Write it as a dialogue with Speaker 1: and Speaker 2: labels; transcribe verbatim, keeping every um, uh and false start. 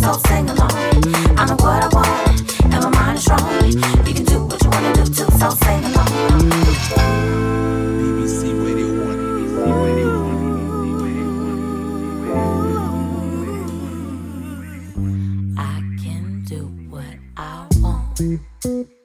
Speaker 1: so sing along. I know what I want, and my mind is strong. You can do what you wanna do too, so sing along.
Speaker 2: B B C Radio One. B B C Radio One.
Speaker 1: I can do what I want.